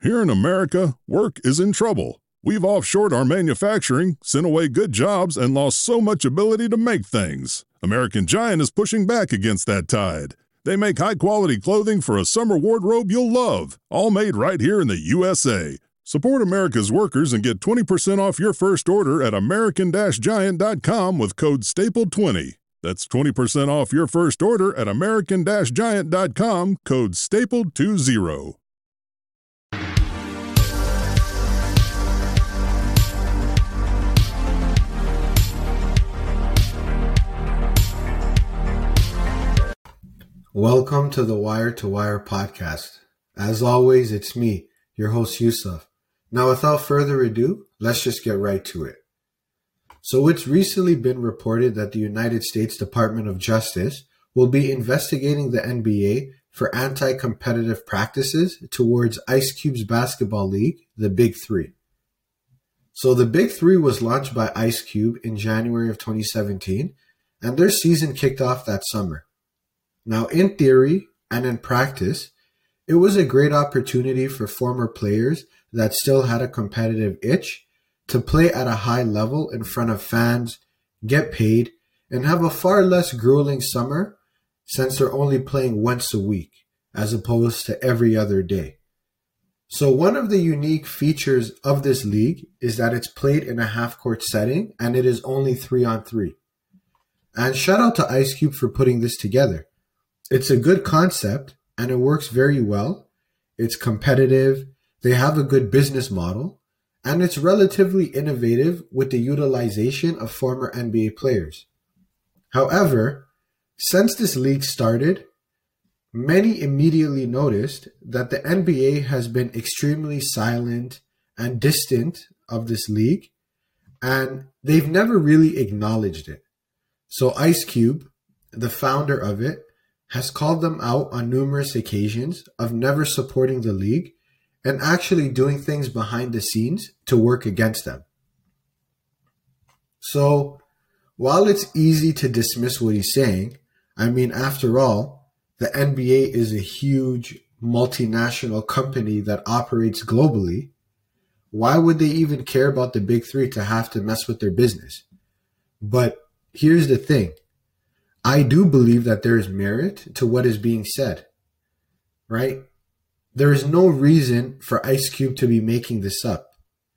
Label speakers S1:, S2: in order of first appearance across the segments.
S1: Here in America, work is in trouble. We've offshored our manufacturing, sent away good jobs, and lost so much ability to make things. American Giant is pushing back against that tide. They make high-quality clothing for a summer wardrobe you'll love, all made right here in the USA. Support America's workers and get 20% off your first order at American-Giant.com with code STAPLE20. That's 20% off your first order at American-Giant.com, code STAPLE20.
S2: Welcome to the Wire to Wire podcast. As always, it's me, your host Yusuf. Now, without further ado, let's just get right to it. So it's recently been reported that the United States Department of Justice will be investigating the NBA for anti-competitive practices towards Ice Cube's basketball league, the Big Three. So the Big Three was launched by Ice Cube in January of 2017, and their season kicked off that summer. Now, in theory and in practice, it was a great opportunity for former players that still had a competitive itch to play at a high level in front of fans, get paid, and have a far less grueling summer since they're only playing once a week as opposed to every other day. So one of the unique features of this league is that it's played in a half-court setting and it is only 3-on-3. And shout out to Ice Cube for putting this together. It's a good concept and it works very well. It's competitive, they have a good business model, and it's relatively innovative with the utilization of former NBA players. However, since this league started, many immediately noticed that the NBA has been extremely silent and distant of this league, and they've never really acknowledged it. So Ice Cube, the founder of it, has called them out on numerous occasions of never supporting the league and actually doing things behind the scenes to work against them. So, while it's easy to dismiss what he's saying, I mean, after all, the NBA is a huge multinational company that operates globally. Why would they even care about the Big Three to have to mess with their business? But here's the thing. I do believe that there is merit to what is being said, right? There is no reason for Ice Cube to be making this up.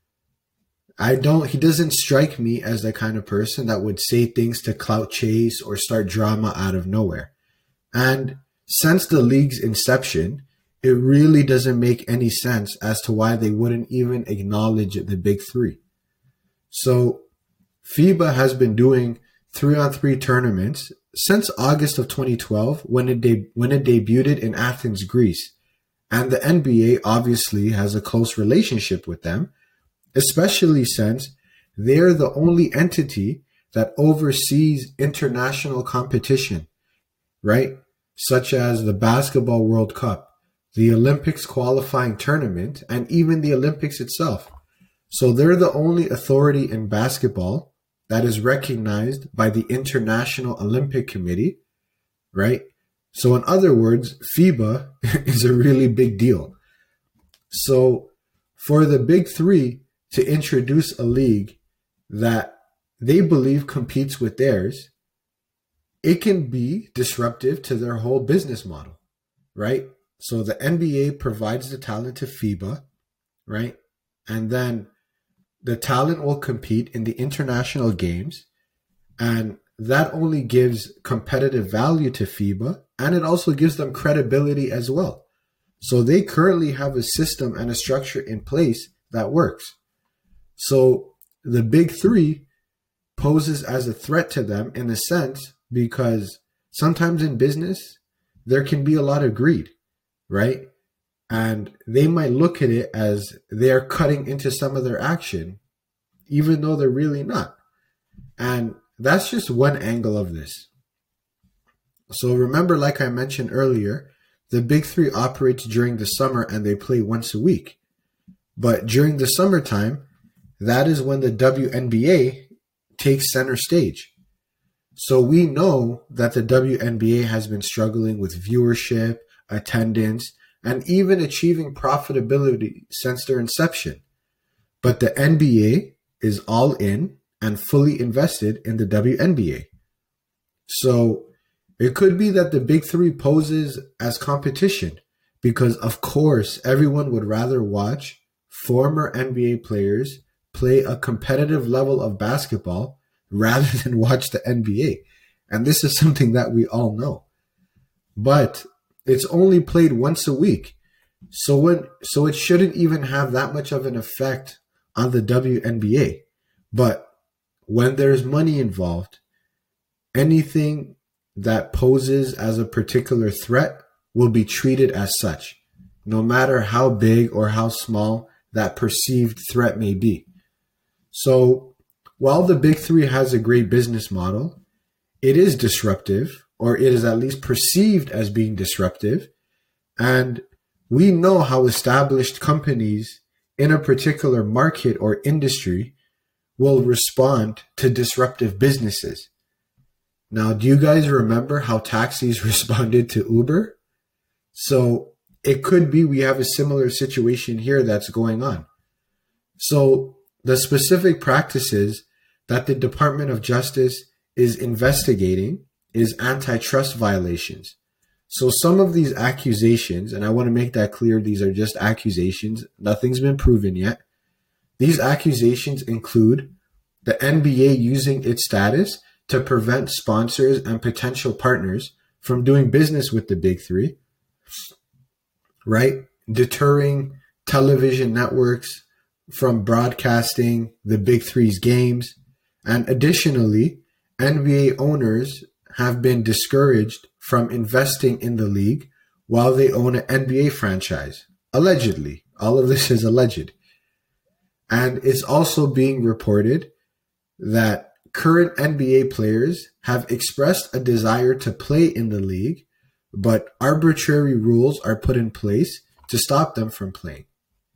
S2: He doesn't strike me as the kind of person that would say things to clout chase or start drama out of nowhere. And since the league's inception, it really doesn't make any sense as to why they wouldn't even acknowledge the Big Three. So FIBA has been doing 3-on-3 tournaments since August of 2012 when it debuted in Athens, Greece. And the NBA obviously has a close relationship with them, especially since they're the only entity that oversees international competition, right? Such as the Basketball World Cup, the Olympics qualifying tournament, and even the Olympics itself. So they're the only authority in basketball that is recognized by the International Olympic Committee, right? So in other words, FIBA is a really big deal. So for the Big Three to introduce a league that they believe competes with theirs, it can be disruptive to their whole business model, right? So the NBA provides the talent to FIBA, right? And then the talent will compete in the international games, and that only gives competitive value to FIBA, and it also gives them credibility as well. So they currently have a system and a structure in place that works. So the Big Three poses as a threat to them in a sense because sometimes in business, there can be a lot of greed, right? And they might look at it as they're cutting into some of their action, even though they're really not. And that's just one angle of this. So remember, like I mentioned earlier, the Big Three operates during the summer and they play once a week. But during the summertime, that is when the WNBA takes center stage. So we know that the WNBA has been struggling with viewership, attendance, and even achieving profitability since their inception. But the NBA is all in and fully invested in the WNBA. So it could be that the big three poses as competition because, of course, everyone would rather watch former NBA players play a competitive level of basketball rather than watch the NBA. And this is something that we all know. But it's only played once a week. So it shouldn't even have that much of an effect on the WNBA. But when there's money involved, anything that poses as a particular threat will be treated as such, no matter how big or how small that perceived threat may be. So while the big three has a great business model, it is disruptive, or it is at least perceived as being disruptive. And we know how established companies in a particular market or industry will respond to disruptive businesses. Now, do you guys remember how taxis responded to Uber? So it could be we have a similar situation here that's going on. So the specific practices that the Department of Justice is investigating is antitrust violations. So some of these accusations, and I want to make that clear, these are just accusations. Nothing's been proven yet. These accusations include the NBA using its status to prevent sponsors and potential partners from doing business with the big three, right? Deterring television networks from broadcasting the big three's games. And additionally, NBA owners have been discouraged from investing in the league while they own an NBA franchise. Allegedly. All of this is alleged. And it's also being reported that current NBA players have expressed a desire to play in the league, but arbitrary rules are put in place to stop them from playing.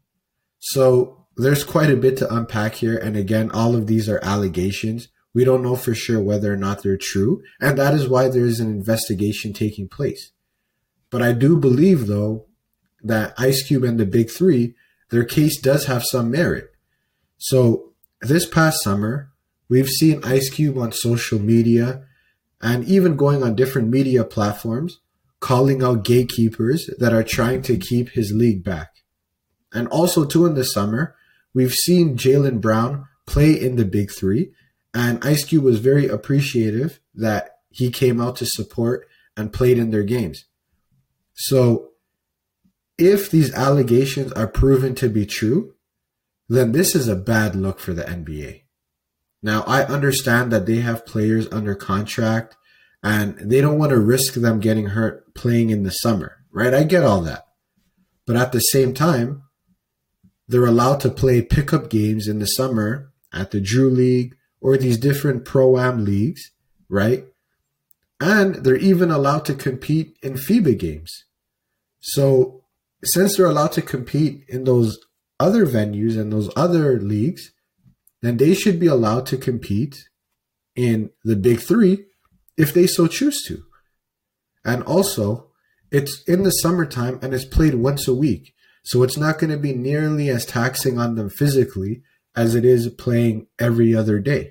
S2: So there's quite a bit to unpack here. And again, all of these are allegations. We don't know for sure whether or not they're true. And that is why there is an investigation taking place. But I do believe, though, that Ice Cube and the Big Three, their case does have some merit. So this past summer, we've seen Ice Cube on social media and even going on different media platforms, calling out gatekeepers that are trying to keep his league back. And also, too, in the summer, we've seen Jaylen Brown play in the Big Three, and Ice Cube was very appreciative that he came out to support and played in their games. So if these allegations are proven to be true, then this is a bad look for the NBA. Now, I understand that they have players under contract and they don't want to risk them getting hurt playing in the summer, right? I get all that. But at the same time, they're allowed to play pickup games in the summer at the Drew League or these different Pro-Am leagues, right? And they're even allowed to compete in FIBA games. So since they're allowed to compete in those other venues and those other leagues, then they should be allowed to compete in the Big Three if they so choose to. And also, it's in the summertime and it's played once a week. So it's not going to be nearly as taxing on them physically as it is playing every other day.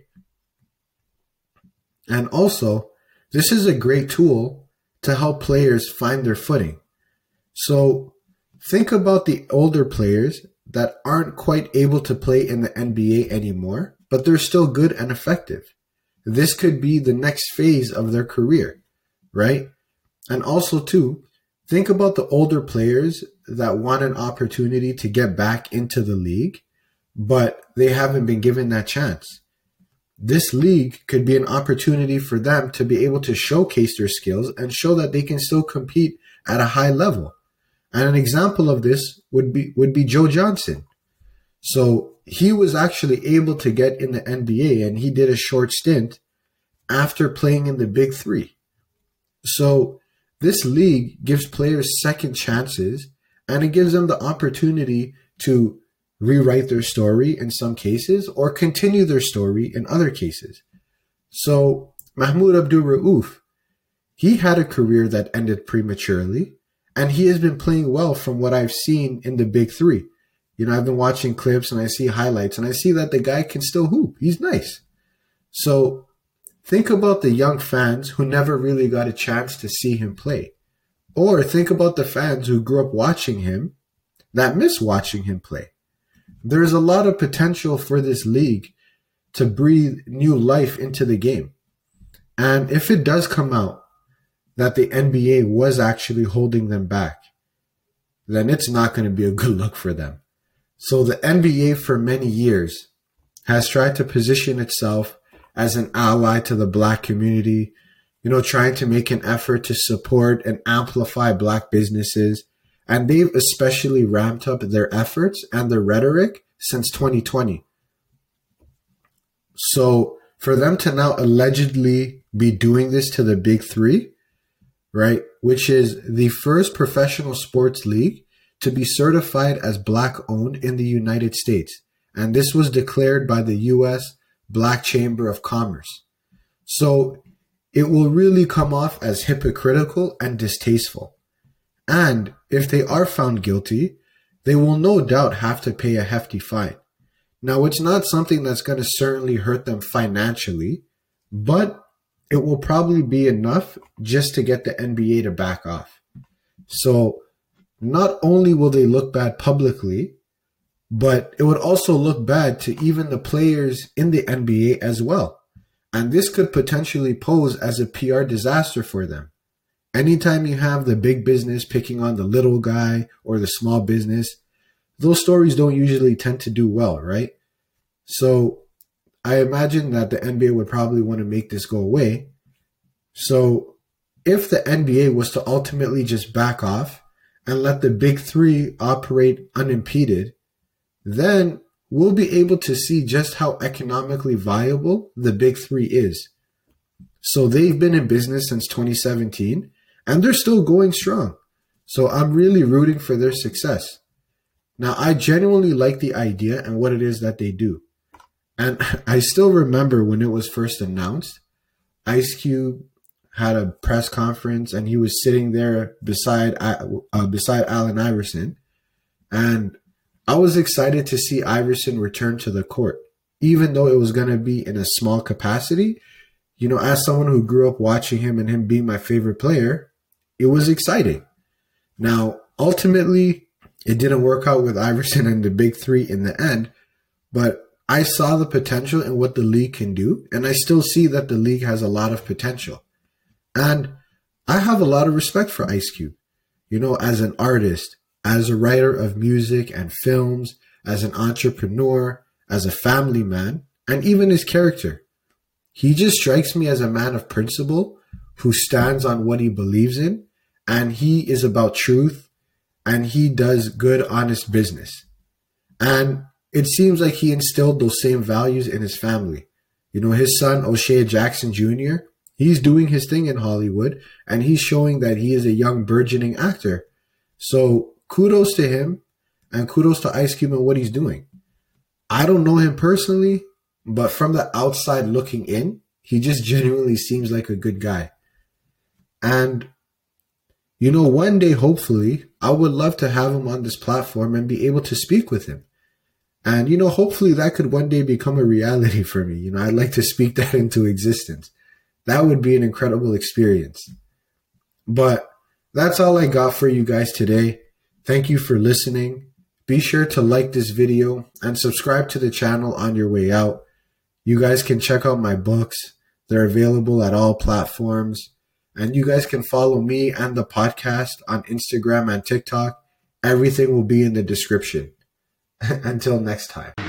S2: And also, this is a great tool to help players find their footing. So think about the older players that aren't quite able to play in the NBA anymore, but they're still good and effective. This could be the next phase of their career, right? And also, too, think about the older players that want an opportunity to get back into the league, but they haven't been given that chance. This league could be an opportunity for them to be able to showcase their skills and show that they can still compete at a high level. And an example of this would be Joe Johnson. So he was actually able to get in the NBA and he did a short stint after playing in the Big Three. So this league gives players second chances and it gives them the opportunity to rewrite their story in some cases or continue their story in other cases. So Mahmoud Abdul Rauf, he had a career that ended prematurely. And he has been playing well from what I've seen in the big three. I've been watching clips and I see highlights and I see that the guy can still hoop. He's nice. So think about the young fans who never really got a chance to see him play. Or think about the fans who grew up watching him that miss watching him play. There's a lot of potential for this league to breathe new life into the game. And if it does come out that the NBA was actually holding them back, then it's not going to be a good look for them. So the NBA for many years has tried to position itself as an ally to the black community, trying to make an effort to support and amplify black businesses. And they've especially ramped up their efforts and their rhetoric since 2020. So for them to now allegedly be doing this to the big three, right, which is the first professional sports league to be certified as black-owned in the United States. And this was declared by the U.S. Black Chamber of Commerce. So it will really come off as hypocritical and distasteful. And if they are found guilty, they will no doubt have to pay a hefty fine. Now, it's not something that's going to certainly hurt them financially, but it will probably be enough just to get the NBA to back off. So not only will they look bad publicly, but it would also look bad to even the players in the NBA as well. And this could potentially pose as a PR disaster for them. Anytime you have the big business picking on the little guy or the small business, those stories don't usually tend to do well, right? So I imagine that the NBA would probably want to make this go away. So if the NBA was to ultimately just back off and let the big three operate unimpeded, then we'll be able to see just how economically viable the big three is. So they've been in business since 2017 and they're still going strong. So I'm really rooting for their success. Now, I genuinely like the idea and what it is that they do. And I still remember when it was first announced, Ice Cube had a press conference and he was sitting there beside Allen Iverson. And I was excited to see Iverson return to the court, even though it was going to be in a small capacity. As someone who grew up watching him and him being my favorite player, it was exciting. Now, ultimately, it didn't work out with Iverson and the big three in the end, but I saw the potential in what the league can do, and I still see that the league has a lot of potential. And I have a lot of respect for Ice Cube, as an artist, as a writer of music and films, as an entrepreneur, as a family man, and even his character. He just strikes me as a man of principle who stands on what he believes in, and he is about truth, and he does good, honest business. And it seems like he instilled those same values in his family. His son, O'Shea Jackson Jr., he's doing his thing in Hollywood, and he's showing that he is a young burgeoning actor. So kudos to him, and kudos to Ice Cube and what he's doing. I don't know him personally, but from the outside looking in, he just genuinely seems like a good guy. And, one day, hopefully, I would love to have him on this platform and be able to speak with him. And, hopefully that could one day become a reality for me. I'd like to speak that into existence. That would be an incredible experience. But that's all I got for you guys today. Thank you for listening. Be sure to like this video and subscribe to the channel on your way out. You guys can check out my books. They're available at all platforms. And you guys can follow me and the podcast on Instagram and TikTok. Everything will be in the description. Until next time.